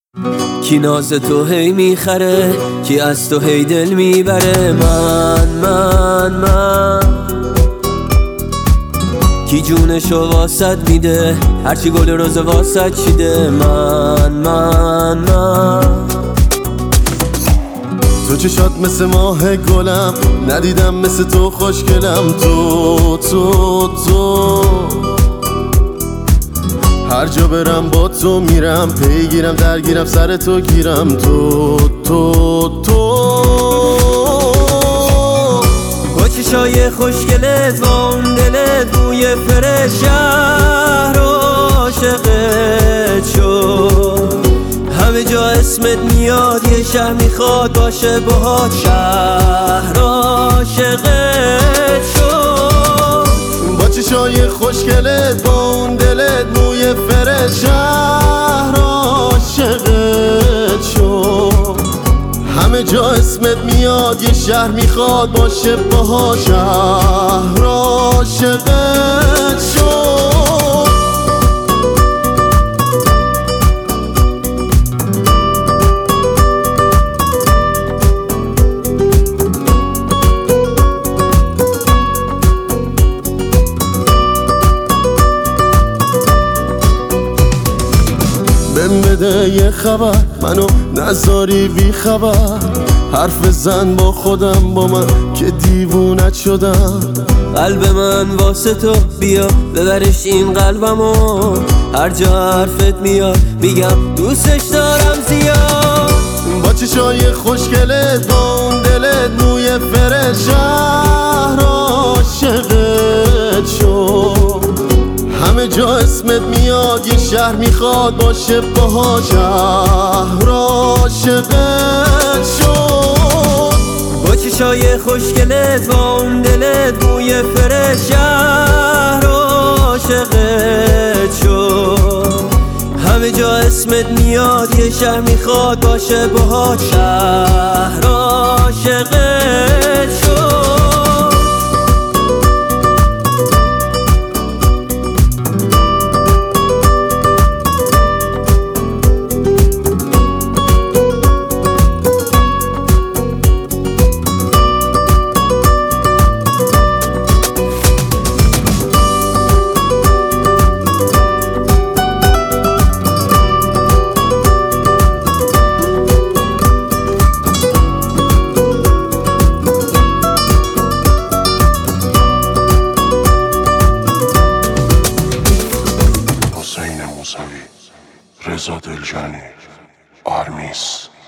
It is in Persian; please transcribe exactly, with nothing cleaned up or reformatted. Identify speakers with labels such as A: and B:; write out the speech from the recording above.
A: کی ناز تو هی میخره، کی از تو هی دل میبره. من من من کی جونشو واسط میده، هرچی گل روز واسط چیده. من من من
B: تو چشات مثل ماه گلم، ندیدم مثل تو خوشگلم. تو تو تو هر جا برم با تو میرم، پیگیرم درگیرم سر تو گیرم. تو تو تو
A: با چشای خوشگلت، با اون دلت، بوی فرش، شهر عاشقت شد. همه جا اسمت میاد، یه شهر میخواد باشه باهات. شهر عاشقت شد.
B: با چشای خوشگلت، با اون دلت، موی فرش، شهر عاشقت شد. همه جا اسمت میاد، یه شهر میخواد باشه باها. شهر عاشقت شد. بهم بده یه خبر، منو نذاری بی خبر. حرف زن با خودم، با من که دیوونت شدم.
A: قلب من واسه تو، بیا ببرش این قلبمو. هر جا حرفت میاد میگم دوستش دارم زیاد.
B: با چشای خوشگلت، با اون دلت، موی فرش، شهر عاشقت شد. همه جا اسمت میاد، یه شهر میخواد باشه باها. شهر عاشقت شد.
A: با چشای خوشگلت، با اون دلت، بوی فرش، شهر عاشقت شد. همه جا اسمت میاد، یه شهر میخواد باشه باهات. شهر عاشقت شد.
C: حسین موسوی، رضا دلجانی، آرمیس.